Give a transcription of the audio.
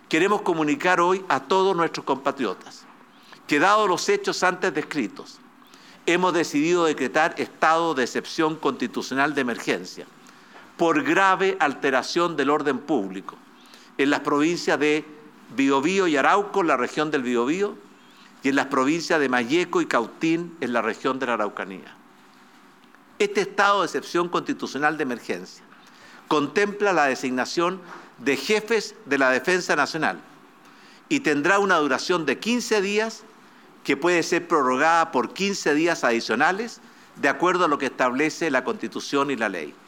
queremos comunicar hoy a todos nuestros compatriotas que, dados los hechos antes descritos, hemos decidido decretar estado de excepción constitucional de emergencia por grave alteración del orden público en las provincias de Biobío y Arauco, en la región del Biobío, y en las provincias de Malleco y Cautín, en la región de la Araucanía. Este estado de excepción constitucional de emergencia contempla la designación de jefes de la Defensa Nacional y tendrá una duración de 15 días que puede ser prorrogada por 15 días adicionales de acuerdo a lo que establece la Constitución y la ley.